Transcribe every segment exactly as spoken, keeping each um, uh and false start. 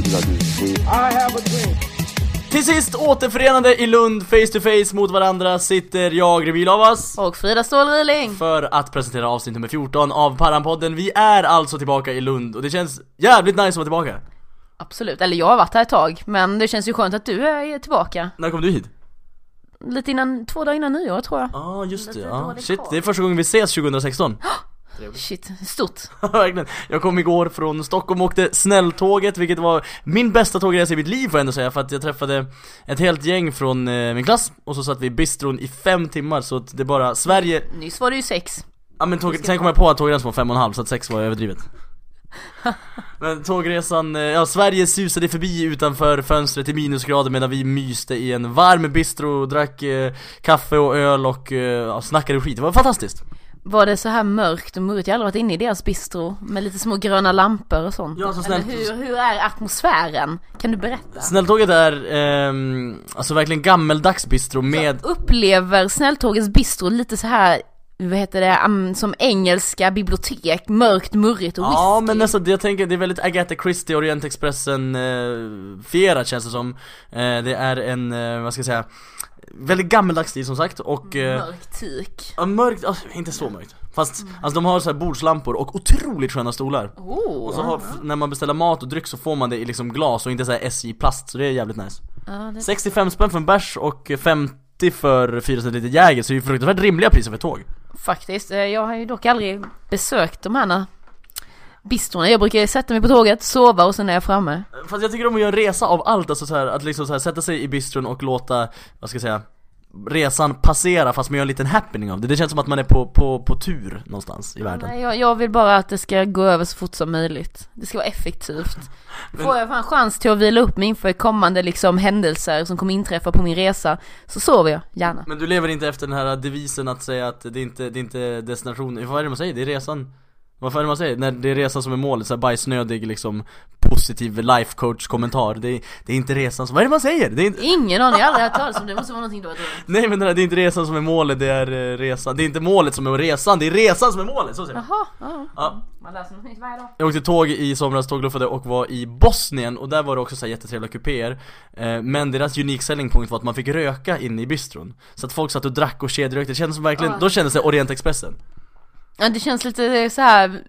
I have a dream. Till sist återförenade i Lund face to face mot varandra sitter jag, Revi Lavas och Frida Stålriling för att presentera avsnitt nummer fjorton av Paranpodden. Vi är alltså tillbaka i Lund och det känns jävligt nice att vara tillbaka. Absolut, eller jag har varit här ett tag, men det känns ju skönt att du är tillbaka. När kom du hit? Lite innan, två dagar innan nyår tror jag. Ja, ah, just det, ja. det Shit, det är första gången vi ses tjugohundrasexton. Shit, stort. Verkligen. Jag kom igår från Stockholm och åkte snälltåget, vilket var min bästa tågresa i mitt liv får jag ändå säga. För att jag träffade ett helt gäng från eh, min klass. Och så satt vi i bistron i fem timmar. Så att det bara, Sverige... Nyss var det ju sex. Ja men tåg... sen kom jag på att tågresan var fem och en halv. Så att sex var överdrivet. Men tågresan, ja, Sverige susade förbi utanför fönstret i minusgrader medan vi myste i en varm bistro, drack eh, kaffe och öl och eh, ja, snackade skit. Det var fantastiskt. Var det så här mörkt och mörkt? Jag har aldrig varit inne i deras bistro med lite små gröna lampor och sånt. Ja, så snällt. Eller hur, hur är atmosfären? Kan du berätta? Snälltåget är eh, alltså verkligen gammeldags bistro med... Så upplever Snälltågets bistro lite så här, vad heter det, um, som engelska bibliotek, mörkt, murrigt och whisky. Ja, men nästan, jag tänker det är väldigt Agatha Christie, Orientexpressen eh, fierat känns det som. eh, Det är en, eh, vad ska jag säga, väldigt gammeldags stil som sagt. Och eh, mörkt tyk. ja, mörkt, alltså, inte så mörkt. Fast mm. alltså, de har så här bordslampor och otroligt sköna stolar. Oh, och så har, när man beställer mat och dryck så får man det i liksom glas och inte så här S J-plast. Så det är jävligt nice. Ja, det... sextiofem spänn för en bärs och femtio för fyra centiliter Jäger. Så det är ju fruktansvärt rimliga priser för tåg. Faktiskt, jag har ju dock aldrig besökt de här bistrorna. Jag brukar sätta mig på tåget, sova och sen är jag framme. Fast jag tycker om att göra en resa av allt, alltså så här, att liksom så här, sätta sig i bistron och låta, vad ska jag säga, resan passera fast man gör en liten happening av det. Det känns som att man är på, på, på tur någonstans i världen. Nej, jag, jag vill bara att det ska gå över så fort som möjligt. Det ska vara effektivt. Men... får jag en chans till att vila upp mig inför kommande liksom, händelser som kommer inträffa på min resa, så sover jag gärna. Men du lever inte efter den här devisen att säga att det är inte, det är inte destinationen. Vad är det man säger? Det är resan. Vad är det man säger? När det är resan som är målet, så här bajsnödig liksom positiv life coach kommentar. Det är, det är inte resan som... Vad är det man säger? Det är inte... Ingen aning, jag har aldrig hört talas om det. Måste vara någonting du har drömt. Nej, men det är inte resan som är målet, det är uh, resan. Det är inte målet som är resan, det är resan som är målet, så säger jag. Jaha, ja. Ja. Man läser något nytt varje dag. Jag åkte tåg i somras, tågluffade och var i Bosnien. Och där var det också så här jättetrevliga kupéer. eh, Men deras unique selling point var att man fick röka inne i bistron. Så att folk satt och drack och kedjerökte. Det kändes som verkligen, ah. Då kändes det Orientexpressen. Ja, det känns lite så här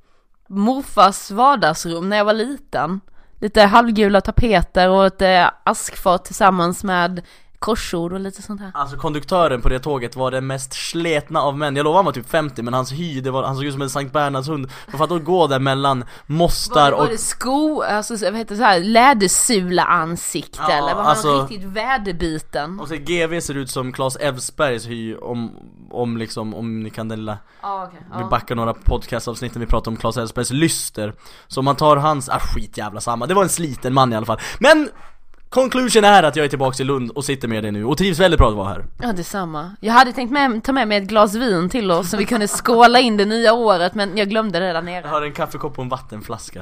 morfars vardagsrum när jag var liten. Lite halvgula tapeter och ett eh, askfat tillsammans med korsord och lite sånt här. Alltså konduktören på det tåget var den mest sletna av män. Jag lovar han var typ femtio, men hans hy, det var, han såg ut som en Sankt Bernhards hund. För att då gå där mellan mostar och... Var det sko, alltså vad heter det så här, lädersula ansikte ja, eller var han alltså... riktigt väderbiten? Och så G V ser ut som Claes Elfsbergs hy om, om liksom, om ni kan den lilla... Ah, okay. Vi ah. backar några podcastavsnitt när vi pratar om Claes Elfsbergs lyster. Så om man tar hans... Ah, skit jävla samma. Det var en sliten man i alla fall. Men... conclusion är att jag är tillbaka i Lund och sitter med dig nu och trivs väldigt bra att vara här. Ja, detsamma. Jag hade tänkt med, ta med mig ett glas vin till oss så vi kunde skåla in det nya året, men jag glömde det där nere. Jag har en kaffekopp och en vattenflaska.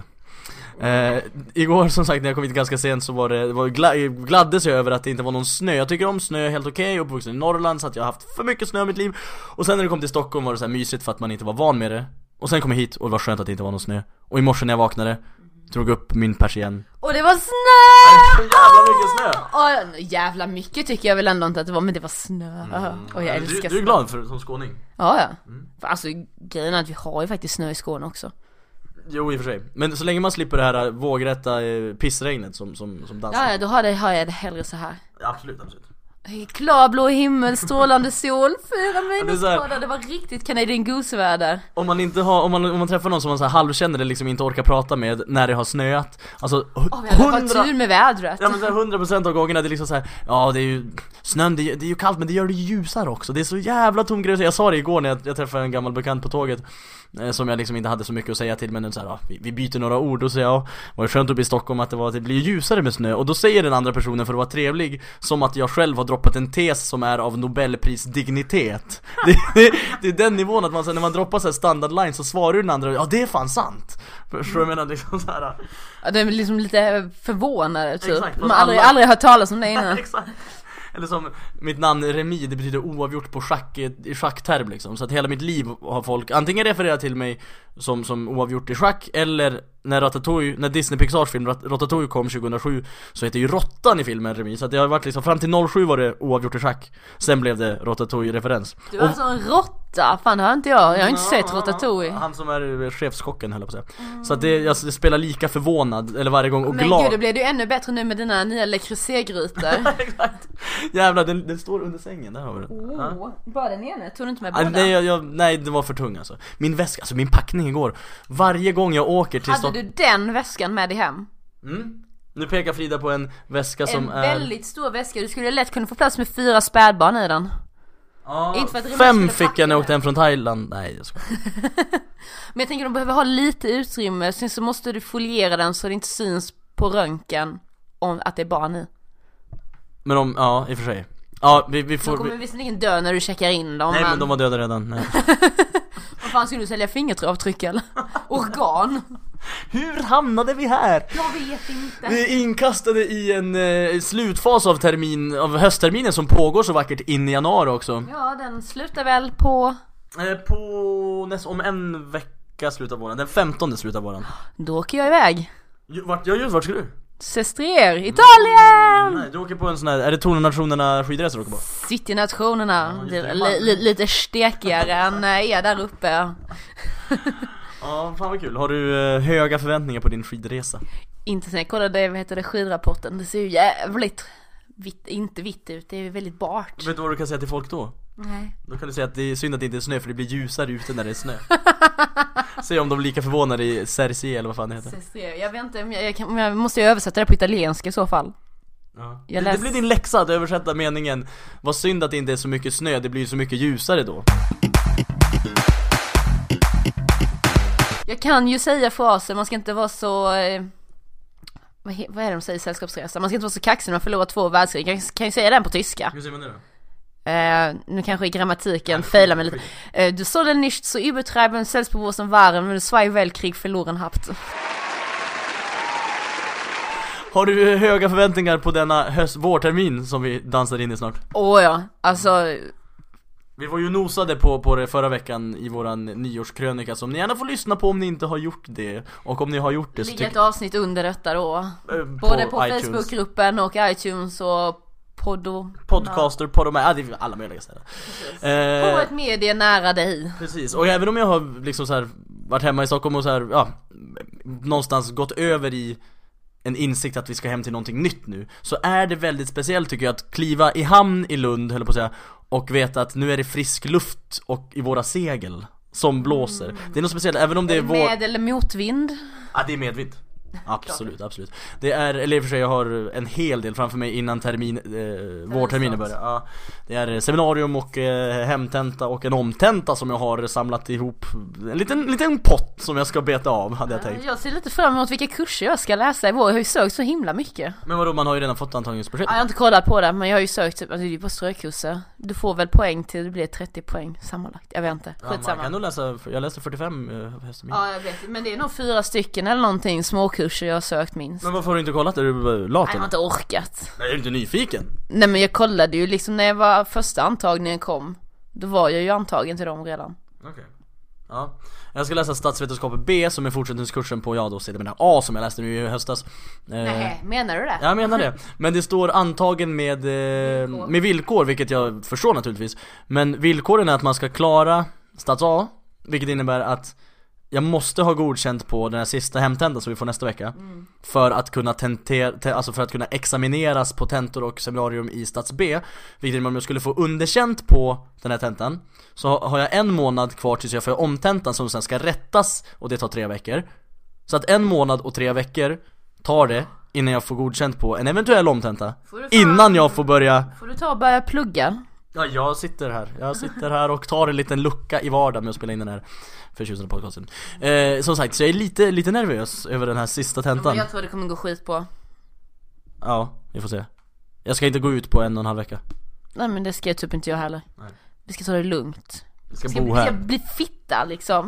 Eh, igår som sagt när jag kom hit ganska sent så var det, det var gla- gladdes jag över att det inte var någon snö. Jag tycker om snö helt okej, okay, uppvuxen i Norrland så att jag har haft för mycket snö i mitt liv. Och sen när det kom till Stockholm var det så här mysigt för att man inte var van med det. Och sen kom jag hit och det var skönt att det inte var någon snö. Och i morse när jag vaknade drog upp min persienn. Och det var snö! Så jävla mycket snö! Och jävla mycket tycker jag väl ändå inte att det var, men det var snö. Mm. Och jag älskar du, du är glad för som skåning? Ja, ja. Mm. För alltså grejen är att vi har ju faktiskt snö i Skåne också. Jo, i och för sig. Men så länge man slipper det här vågrätta pissregnet som, som, som dansar. Ja, då har, det, har jag det hellre så här. Ja, absolut, absolut. Klarblå himmel, strålande sol, fyra minusgrader, ja, det var riktigt Canadian Goose-väder. Om man inte har, om man, om man träffar någon som man så här halvkänner eller liksom inte orkar prata med när det har snöat. Alltså oh, vi hade hundra... tur med vädret. Ja, men så här, hundra procent av gångerna det är liksom så här, ja det är ju snön, det är, det är ju kallt men det gör det ljusare också. Det är så jävla tom grej. Jag sa det igår när jag, jag träffade en gammal bekant på tåget eh, som jag liksom inte hade så mycket att säga till, men så här, ja, vi, vi byter några ord och säger ja, var det skönt att bli i Stockholm att det var att det blir ljusare med snö. Och då säger den andra personen för att vara trevlig som att jag själv har droppat en tes som är av Nobelprisdignitet. Det, det, det är den nivån att man när man droppar så här standard line så svarar den andra ja det är fan sant. Förstår du menar liksom så här. Ja, det är liksom lite förvånade typ. Exakt, man har aldrig, alla... aldrig hört talas om det innan. Exakt. Eller som mitt namn Remi, det betyder oavgjort på schack, i schackterm liksom. Så att hela mitt liv har folk antingen refererat till mig som, som oavgjort i schack. Eller när Ratatouille, när Disney Pixars film Ratatouille kom tjugohundrasju, så heter ju Råttan i filmen remis. Så att det har varit liksom, fram till noll sju var det oavgjort i schack. Sen blev det Ratatouille-referens. Du var alltså en råtta, fan det har inte jag. Jag har inte ja, sett Ratatouille. Han som är chefskocken, höll jag på att säga. Mm. Så att det, jag spelar lika förvånad eller varje gång och men glad. Men gud, det blev ju ännu bättre nu med dina nya Le Creuset-grytor. Exakt. Jävlar, den, den står under sängen, där har vi den. Oh, ja. Bara den ena, tog du inte med båda? Ah, nej, jag, jag, nej, det var för tung alltså. Min väska, alltså min packning igår. Varje gång jag åker till Hade Stock... du den väskan med dig hem? Mm. Nu pekar Frida på en väska som en är... En väldigt stor väska, du skulle lätt kunna få plats med fyra spädbarn i den. Ah, inte för att fem fick jag när jag åkte hem från Thailand. Nej, jag ska. Men jag tänker de behöver ha lite utrymme. Sen så måste du foliera den så det inte syns på röntgen om att det är barn i. Men om, ja, i och för sig. Ja, vi, vi får... De kommer vi... visserligen dö när du checkar in dem. Nej, men, men de var döda redan. Nej. Vad fan, skulle du sälja fingeravtryck eller? Organ? Hur hamnade vi här? Jag vet inte. Vi är inkastade i en eh, slutfas av termin, av höstterminen som pågår så vackert in i januari också. Ja, den slutar väl på... Eh, på näst, om en vecka slutar våren. Den femtonde slutar våren. Då åker jag iväg. Vart, jag just, vart ska du? Sestrier, Italien! Mm, nej, du åker på en sån här, är det Tornenationerna skidresa du åker på? Citynationerna, ja, det är li, li, lite stekigare än är där uppe. Ja, fan vad kul. Har du eh, höga förväntningar på din skidresa? Inte sen jag kollade, vad heter det, skidrapporten. Det ser ju jävligt vitt, inte vitt ut, det är väldigt bart. Vet du vad du kan säga till folk då? Nej. Då kan du säga att det är synd att det inte är snö, för det blir ljusare ute när det är snö. Se om de är lika förvånade i Cersei eller vad fan det heter. Cersei, jag vet inte, jag, jag, kan, jag måste ju översätta det på italienska i så fall. Ja. Jag det, läs... det blir din läxa att översätta meningen. Vad synd att det inte är så mycket snö, det blir så mycket ljusare då. Jag kan ju säga fraser, man ska inte vara så... Eh, vad, he, vad är det de säger i Sällskapsresa? Man ska inte vara så kaxig när man förlorar två världskrig. Kan, kan ju säga den på tyska. Hur säger man det då? Eh, nu kanske i grammatiken failar mig lite. Eh, du såg den nicht så übertreiben Selbstbewusstsein waren, men zwei Weltkrieg förloren habt. Har du höga förväntningar på denna höst, vårtermin som vi dansar in i snart? Åh oh, ja, alltså... Vi var ju nosade på, på det förra veckan i våran nyårskrönika som ni gärna får lyssna på om ni inte har gjort det. Och om ni har gjort det så ligger ett avsnitt under detta då. äh, Både på, på Facebookgruppen och iTunes och Poddo. Podcaster, Poddo, ja, det är alla möjliga ställen. Eh, på ett medie nära dig. Precis, och även om jag har liksom så här varit hemma i Stockholm och så här, ja, någonstans gått över i en insikt att vi ska hem till någonting nytt nu, så är det väldigt speciellt tycker jag att kliva i hamn i Lund, höll på att säga, och veta att nu är det frisk luft och i våra segel som blåser. Mm. Det är något speciellt, även om det är, är det med vår... eller motvind? Ja, det är medvind. Absolut, absolut. Det är, eller i och för sig jag har en hel del framför mig innan termin, eh, vårterminen börjar. Ja, det är seminarium och eh, hemtenta och en omtenta som jag har samlat ihop. En liten, liten pott som jag ska beta av, hade jag tänkt. Jag ser lite fram emot vilka kurser jag ska läsa i vår. Jag har ju sökt så himla mycket. Men vadå, man har ju redan fått antagningsbesked. Ja, jag har inte kollat på det, men jag har ju sökt typ, alltså, det är ju på strökurser. Du får väl poäng till det blir trettio poäng sammanlagt. Jag vet inte, ja, skitsamma. man kan nog läsa, jag läste fyrtiofem eh, hösttermin. Ja, jag vet, men det är nog fyra stycken eller någonting småkurser jag har sökt minst. Men varför har du inte kollat? Är du lat? Nej, jag har inte orkat. Nej, är du inte nyfiken? Nej, men jag kollade ju liksom när jag var första antagningen kom. Då var jag ju antagen till dem redan. Okej. Okay. Ja. Jag ska läsa statsvetenskap B som är fortsättningskursen på, ja då ser det med A som jag läste nu i höstas. Nej, eh, menar du det? Ja, jag menar det. Men det står antagen med, eh, villkor. med villkor, vilket jag förstår naturligtvis. Men villkoren är att man ska klara stats A, vilket innebär att jag måste ha godkänt på den här sista hemtentan som vi får nästa vecka. Mm. För att kunna tenter, te, alltså för att kunna examineras på tentor och seminarium i stats B. Vilket innebär att om jag skulle få underkänt på den här tentan, så har jag en månad kvar tills jag får omtentan som sen ska rättas, och det tar tre veckor. Så att en månad och tre veckor tar det innan jag får godkänt på en eventuell omtenta. Innan jag får börja... Får du ta och börja plugga? Ja, jag sitter här. Jag sitter här och tar en liten lucka i vardagen med att spela in den här förtjusande podcasten. Eh, som sagt, så jag är lite, lite nervös över den här sista tentan. Jag tror det kommer gå skit på. Ja, vi får se. Jag ska inte gå ut på en och en halv vecka. Nej, men det ska jag typ inte jag heller. Nej. Vi ska ta det lugnt. Vi ska, ska bo här. Vi ska bli fitta liksom.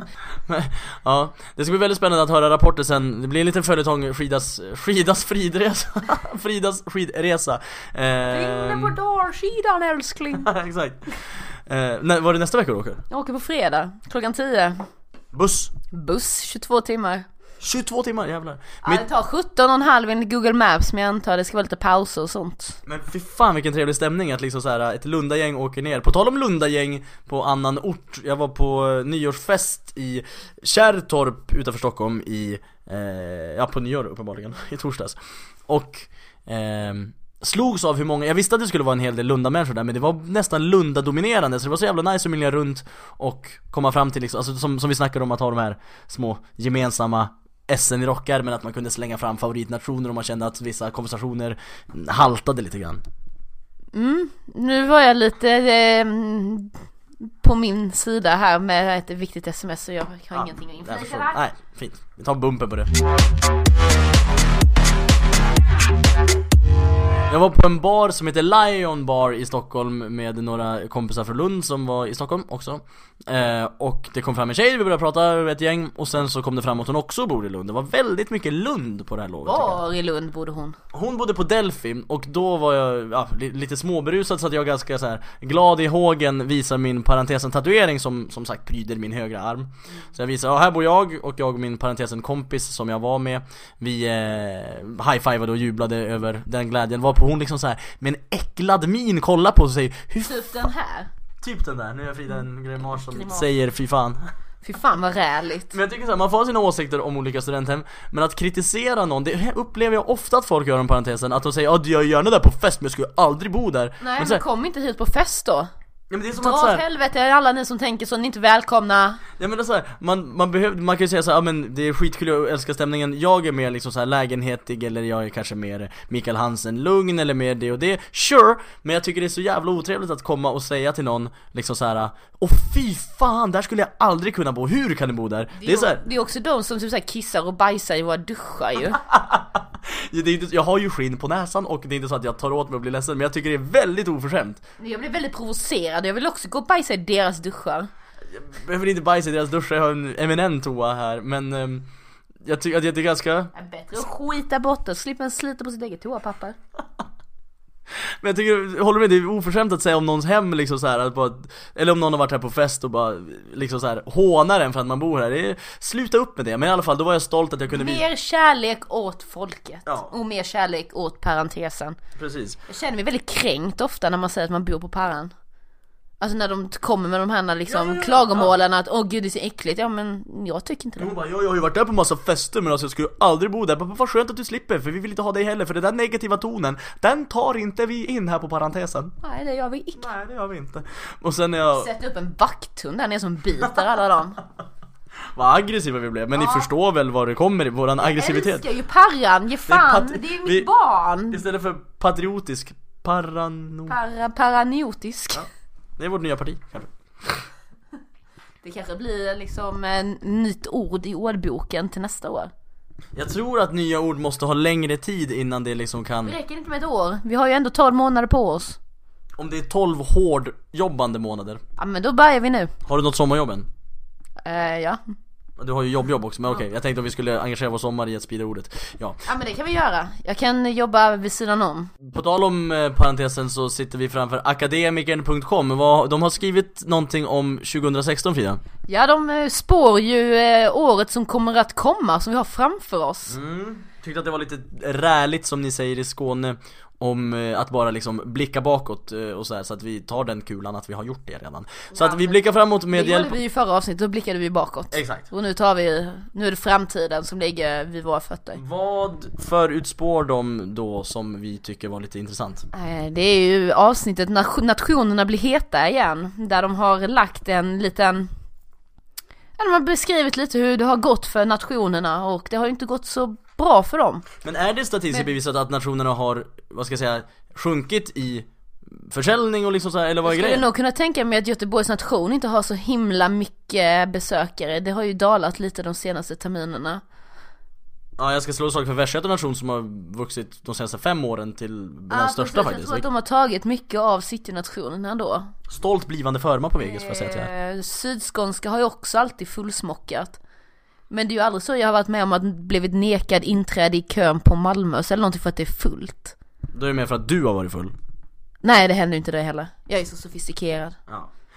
Ja, det ska bli väldigt spännande att höra rapporter sen. Det blir en liten följetong, Fridas, Fridas fridresa. Fridas skidresa. Eh, Inne på darskidan, älskling. Exakt. Eh, när, var det nästa vecka du åker? Jag åker på fredag, klockan tio. Buss. Buss, tjugotvå timmar. tjugotvå timmar, jävlar. Ja, Men, det tar sjutton och en halv enligt Google Maps, men jag antar det ska vara lite pauser och sånt. men fy fan vilken trevlig stämning att liksom så här, ett Lundagäng åker ner. På tal om Lundagäng på annan ort. Jag var på nyårsfest i Kärrtorp utanför Stockholm i, eh, ja på nyår uppenbarligen, i torsdags. Och eh, slogs av hur många, jag visste att det skulle vara en hel del Lunda-människor där, men det var nästan Lunda-dominerande, så det var så jävla nice att milja runt och komma fram till liksom, alltså som, som vi snackade om, att ha de här små gemensamma S N i rockar, men att man kunde slänga fram favoritnationer om man kände att vissa konversationer haltade lite grann. Mm, nu var jag lite eh, på min sida här med ett viktigt sms, så jag har Ja, ingenting att jag inflika förstår. där. Nej, fint. Vi tar bumpen på det. Jag var på en bar som heter Lion Bar i Stockholm med några kompisar från Lund som var i Stockholm också. eh, Och det kom fram en tjej, vi började prata, ett gäng. Och sen så kom det fram att hon också bor i Lund. Det var väldigt mycket Lund på det här lovet. Var i Lund bodde hon? Hon bodde på Delphi, och då var jag ja, li- lite småberusad, så att jag ganska så här glad i hågen visar min parentesen-tatuering som som sagt pryder min högra arm. Så jag visar, ja här bor jag, och jag och min parentesen-kompis som jag var med, vi eh, high-fivade och jublade över den glädjen. Var på hon liksom så här med en äcklad min kollar på sig. Hur Typ den här. Typ den där, nu är Frida en grimas som Grimas. säger fy fan. Fy fan vad räligt. Men jag tycker så här, man får ha sina åsikter om olika studenthem, men att kritisera någon, det upplever jag ofta att folk gör om parentesen. Att de säger, ja jag är gärna där på fest, men jag skulle aldrig bo där. Nej, men, men så här, kom inte hit på fest då. ja, men det är som Dra att så åt här, helvete alla ni som tänker så, ni är inte välkomna. ja, men det är så här, man, man, behöver, man kan ju säga så här, ja, men det är skitkul, jag älskar stämningen. Jag är mer liksom så här lägenhetig, eller jag är kanske mer Mikael Hansen lugn, eller mer det och det. Sure, men jag tycker det är så jävla otrevligt att komma och säga till någon liksom så här, åh fy fan, där skulle jag aldrig kunna bo. Hur kan du bo där? Det är, Det är så här, det är också de som typ så här kissar och bajsar i våra duschar ju. det är inte, jag har ju skinn på näsan, och det är inte så att jag tar åt mig och blir ledsen, men jag tycker det är väldigt oförskämt. Jag blir väldigt provocerad, jag vill också gå och bajsa i deras duschar. Jag vill inte bajsa i deras duschar, jag har en eminent toa här. Men um, jag tycker att det är ganska... Det är bättre att skita bort och slippa slita på sitt eget toapapper. Men jag tycker, jag håller med, det är oförskämt att säga om någons hem liksom så här, att bara, eller om någon har varit här på fest och bara liksom så här hånar en för att man bor här. Det är, sluta upp med det, men i alla fall då var jag stolt att jag kunde visa. Mer kärlek åt folket, Ja. och mer kärlek åt parentesen. Precis. Jag känner mig väldigt kränkt ofta när man säger att man bor på paran. Alltså när de kommer med de här liksom Ja, ja, ja. klagomålen att åh gud det är så äckligt. Ja men jag tycker inte det. Hon bara, ja, jag har ju varit där på massa fester, men alltså jag skulle aldrig bo där. Men vad skönt att du slipper, för vi vill inte ha dig heller. För den där negativa tonen, den tar inte vi in här på parentesen. Nej det gör vi inte. Nej, det gör vi inte. Och sen när jag... Sätt upp en vakthund där nere som biter alla dem. Vad aggressiva vi blev, men Ja. ni förstår väl vad det kommer i våran Jag aggressivitet. älskar ju parran, ge fan, det är, pat- ju mitt vi- barn. Istället för patriotisk, parano... Para, paraniotisk. Ja. Det är vårt nya parti, kanske. Det kanske blir liksom en nytt ord i ordboken till nästa år. Jag tror att nya ord måste ha längre tid innan det liksom kan... Det räcker inte med ett år, vi har ju ändå tolv månader på oss. Om det är tolv hård jobbande månader. Ja men då börjar vi nu. Har du något sommarjobb än? uh, Ja. Du har ju jobbjobb också, men okej, jag tänkte om vi skulle engagera vår sommar i att sprida ordet. Ja. Ja men det kan vi göra. Jag kan jobba vid sidan om. På tal om eh, parentesen så sitter vi framför akademikern punkt com. Vad, de har skrivit någonting om tjugohundrasexton, Frida. Ja de eh, spår ju eh, året som kommer att komma, som vi har framför oss. Mm. Tyckte att det var lite räligt som ni säger i Skåne, om eh, att bara liksom blicka bakåt eh, och så här, så att vi tar den kulan att vi har gjort det redan. Så Ja, att vi men blickar framåt med Det hjälp. gjorde vi ju förra avsnittet, då blickade vi bakåt. Exakt. Och nu tar vi, nu är det framtiden som ligger vid våra fötter. Vad förutspår de då som vi tycker var lite intressant? Eh, Det är ju avsnittet Nation- Nationerna blir heta igen, där de har lagt en liten... Ja, de har beskrivit lite hur det har gått för nationerna, och det har ju inte gått så bra för dem. Men är det statistiskt Men- bevisat att nationerna har, vad ska jag säga, sjunkit i försäljning och liksom så här, eller vad är Jag skulle grejen? nog kunna tänka mig att Göteborgs nation inte har så himla mycket besökare. Det har ju dalat lite de senaste terminerna. Ja, jag ska slå sak för Västgöta nation som har vuxit de senaste fem åren till den Ja, största precis. Jag faktiskt. tror att de har tagit mycket av citynationerna då. Stolt blivande förma på Vegas får jag säga till er. Eh, Sydskånska har ju också alltid fullsmockat. Men det är ju aldrig så jag har varit med om att blivit nekad inträde i kön på Malmö eller någonting för att det är fullt. Då är det mer för att du har varit full. Nej, det händer ju inte det heller. Jag är så sofistikerad. Ja.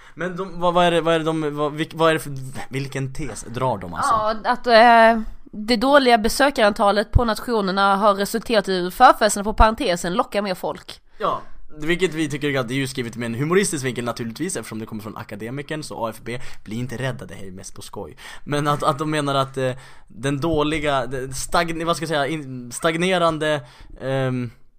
Men de, vad, vad är det, vad är det de, vad, vilk, vad är det för, vilken tes drar de alltså? Ja, att eh, det dåliga besökarantalet på nationerna har resulterat i förfesten på parentesen lockar mer folk. Ja, vilket vi tycker att det är ju skrivet med en humoristisk vinkel naturligtvis, eftersom det kommer från akademikern, så A F B blir inte rädda, det här är mest på skoj. Men att, att de menar att eh, den dåliga, stagn, vad ska jag säga, in, stagnerande eh,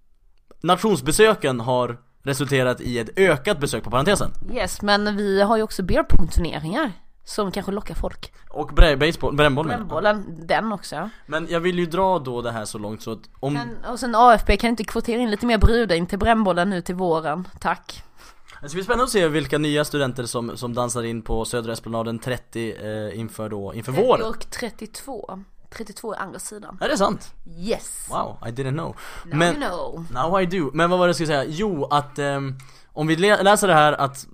nationsbesöken har resulterat i ett ökat besök på parentesen. Yes, men vi har ju också beerpong-turneringar som kanske lockar folk. Och bre- baseball, brännboll med. Brännbollen, den också. Men jag vill ju dra då det här så långt så att om... Men, och sen A F B kan inte kvotera in lite mer brudar in till brännbollen nu till våren, tack. Det ska bli spännande att se vilka nya studenter som, som dansar in på Södra Esplanaden trettio eh, inför, då, inför trettio våren. Och trettiotvå. trettiotvå är andra sidan. Är det sant? Yes. Wow, I didn't know. Now Men, you know. now I do. Men vad var det jag skulle säga? Jo, att eh, om vi lä- läser det här att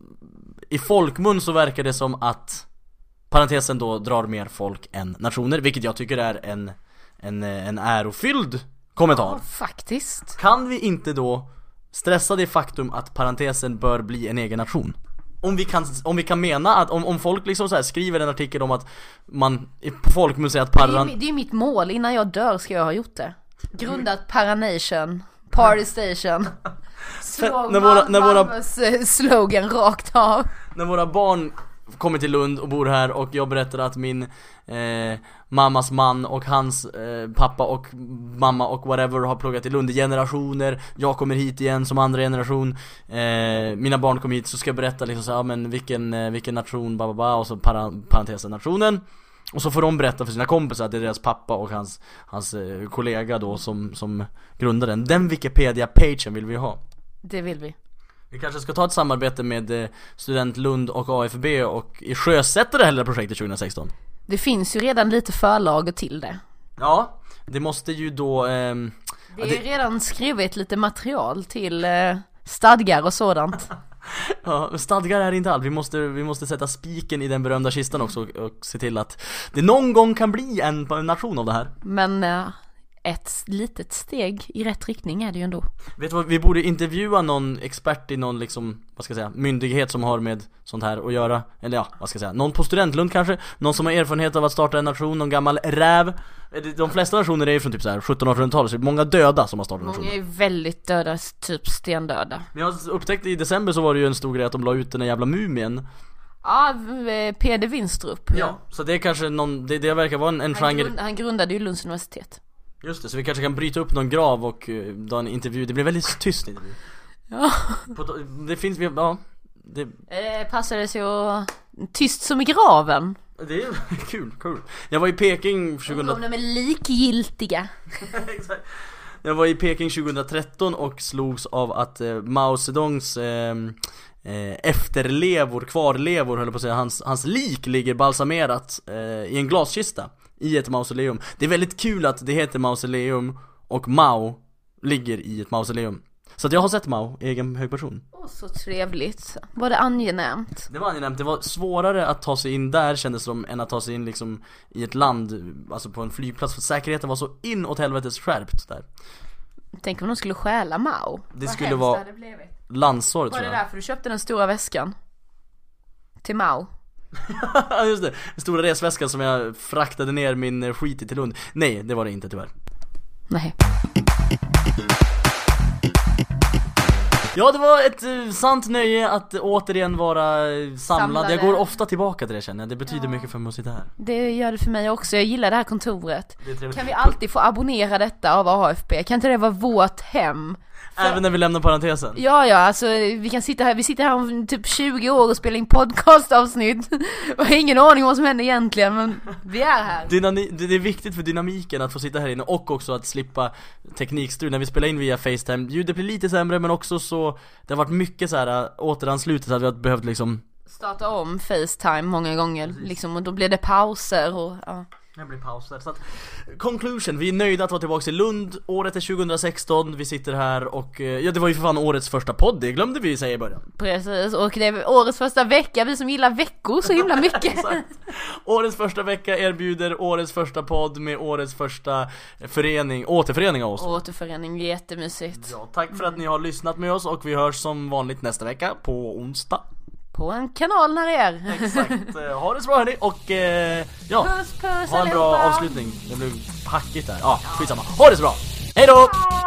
i folkmun så verkar det som att parentesen då drar mer folk än nationer, vilket jag tycker är en, en, en ärofylld kommentar. Ja, faktiskt. Kan vi inte då stressa det faktum att parentesen bör bli en egen nation? Om vi kan, om vi kan mena att om, om folk liksom så här skriver en artikel om att man på folkmun säger att paran... Det är, det är mitt mål, innan jag dör ska jag ha gjort det. Grundat Paranation, Party Station. Slå när våra, när våra... Malmös slogan rakt av. När våra barn kommer till Lund och bor här och jag berättar att min eh, mammas man och hans eh, pappa och mamma och whatever har pluggat i Lund i generationer. Jag kommer hit igen som andra generation. Eh, mina barn kommer hit, så ska jag berätta liksom så, ja, men vilken, eh, vilken nation, bababa, och så para, parentesen nationen. Och så får de berätta för sina kompisar att det är deras pappa och hans, hans eh, kollega då som, som grundar den. Den Wikipedia-pagen vill vi ha. Det vill vi. Vi kanske ska ta ett samarbete med Student Lund och A F B och i sjösätta det här projektet tjugo sexton. Det finns ju redan lite förlag till det. Ja, det måste ju då... Ehm, det är är det... ju redan skrivit lite material till eh, stadgar och sådant. Ja, stadgar är inte allt. Vi måste, vi måste sätta spiken i den berömda kistan också och, och se till att det någon gång kan bli en, en nation av det här. Men... Eh, ett litet steg i rätt riktning är det ju ändå. Vet du vad, vi borde intervjua någon expert i någon liksom, vad ska jag säga, myndighet som har med sånt här att göra. Eller ja, vad ska jag säga, någon på Studentlund kanske. Någon som har erfarenhet av att starta en nation, någon gammal räv. De flesta nationer är ju från typ så här sjutton artonhundratalet, så det är många döda som har startat nationer. Många är väldigt döda, typ stendöda. Men jag upptäckte i december så var det ju en stor grej att de la ut den här jävla mumien. Ja, Peder Winstrup. Ja, så det är kanske någon, det, det verkar vara en, en han, genre. grund, han grundade ju Lunds universitet. Just det, så vi kanske kan bryta upp någon grav och uh, ta en intervju. Det blir väldigt tyst intervju. Ja. På, det finns, ja det... Eh, passade sig att tyst som i graven. Det är kul, kul. Jag var i Peking tjugo... Om de är likgiltiga. Exakt. Jag var i Peking tjugohundratretton och slogs av att eh, Mao Zedongs eh, eh, efterlevor, kvarlevor höll jag på att säga, hans, hans lik ligger balsamerat eh, i en glaskista i ett mausoleum. Det är väldigt kul att det heter mausoleum och Mao ligger i ett mausoleum. Så att jag har sett Mao, egen hög person. Åh, så trevligt. Var det angenämt? Det var angenämt, det var svårare att ta sig in där kändes som än att ta sig in liksom i ett land, alltså på en flygplats, för säkerheten var så in åt helvetes skärpt där. Tänk om de skulle stjäla Mao. Det Vad skulle hemskt vara det blivit. landsår, Var tror det jag. därför du köpte den stora väskan? Till Mao? Just det, den stora resväskan som jag fraktade ner min skit i till Lund. Nej, det var det inte tyvärr. Nej. Ja, det var ett uh, sant nöje att återigen vara uh, samlad. Samlade. Jag går ofta tillbaka till det, känner jag. Det betyder Ja. mycket för mig att sitta här. Det gör det för mig också. Jag gillar det här kontoret. Det är trevligt. Kan vi alltid få abonnera detta av A F B? Kan inte det vara vårt hem? För... Även när vi lämnar parentesen. Ja, ja, alltså vi kan sitta här, vi sitter här om typ tjugo år och spelar in podcastavsnitt. Jag har ingen aning om vad som händer egentligen, men vi är här. Dynami- det är viktigt för dynamiken att få sitta här inne och också att slippa teknikstrul. När vi spelar in via FaceTime, ljudet blir lite sämre, men också så det har varit mycket så här äh, återanslutet att vi har behövt liksom starta om FaceTime många gånger liksom, och då blir det pauser och ja. Det blir pauser. Så att, conclusion, vi är nöjda att vara tillbaka i Lund. Året är tjugo sexton, vi sitter här och ja, det var ju för fan årets första podd, det glömde vi säga i början. Precis, och det är årets första vecka, vi som gillar veckor så himla mycket. Årets första vecka erbjuder årets första podd med årets första förening, återförening av oss. Återförening, jättemysigt. Ja, tack för att ni har lyssnat med oss och vi hörs som vanligt nästa vecka på onsdag. på en kanal när det är. Exakt, eh, ha det så bra hörni. Och eh, ja, Puss, puss, ha en bra allihopa. avslutning. Det blev hackigt där, ja skitsamma. Ha det så bra, hej då!